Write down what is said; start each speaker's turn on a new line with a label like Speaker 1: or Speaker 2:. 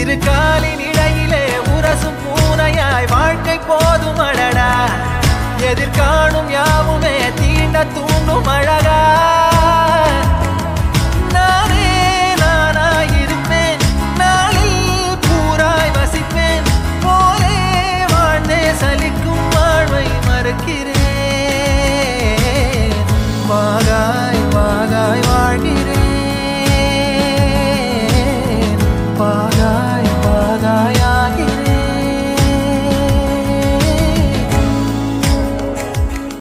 Speaker 1: இரு காலின் இடையிலே உரசும் பூனையாய் வாழ்க்கை போதும் அழடா எதிர்காணும் யாவுமே தீண்ட தூண்டும் அழகா